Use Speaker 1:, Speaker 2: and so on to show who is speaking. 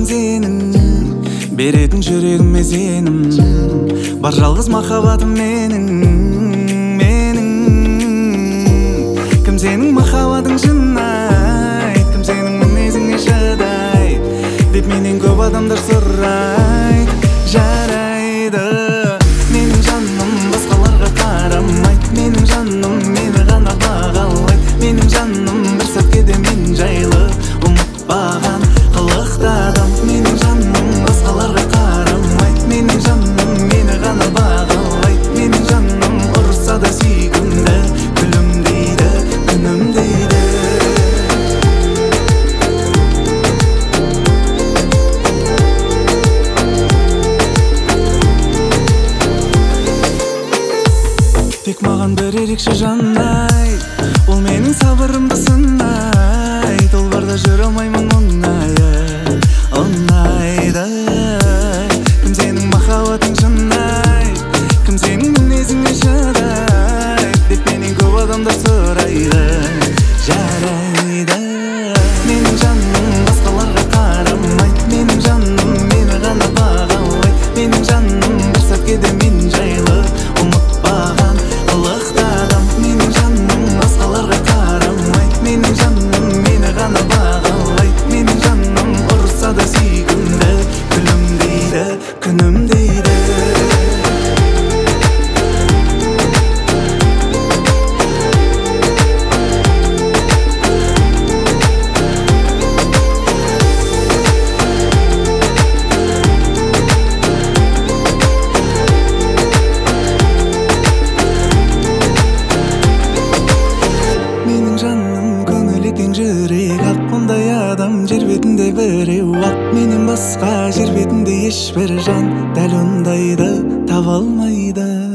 Speaker 1: махаббатың сенің, беретін жүрегіме сенім. Бар жалғыз махаббатым менің. Кім сенің махаббатың шын айт, кім сенің мінезіңе шыдайт деп менен көп адамдар сұрайды. Жарайды, менің жаным басқаларға қарамайды, менің жаным мені ғана бағалайды, менің жаным бір сәтке де мен жайлы ұмытпаған қылықты адам. Менің жаным басқаларға қарамайды, менің жаным мені ғана бағалайды, менің жаным ұрса да сүйкімді, күлімдейді, күнім дейді. Тек маған бір ерекше жанайт, ол менің сабырымды сынайт. Ол барда жүре алмаймын оңайы, оңайды. Кім сенің махаббатың шын айт, кім сенің мінезіңе шыдайт деп менен көп адамдар сұрайды. Жарайды, менің жаным басқаларға қарамайды, менің жаным мені ғана бағалайды, менің жаным бір сәтке де мен жайлы ұмытпаған қылықты адам. Менің жаным басқаларға қарамайды, менің жаным мені ғана бағалайды, менің жаным ұрса да сүйкімді, күлімдейді, күнім дейді. Менің жаным көңілі кең жүрек, ақ мұндай адам жер бетінде біреу ақ. Менен басқа жер бетінде ешбір жан дәл ондайды таба алмайды.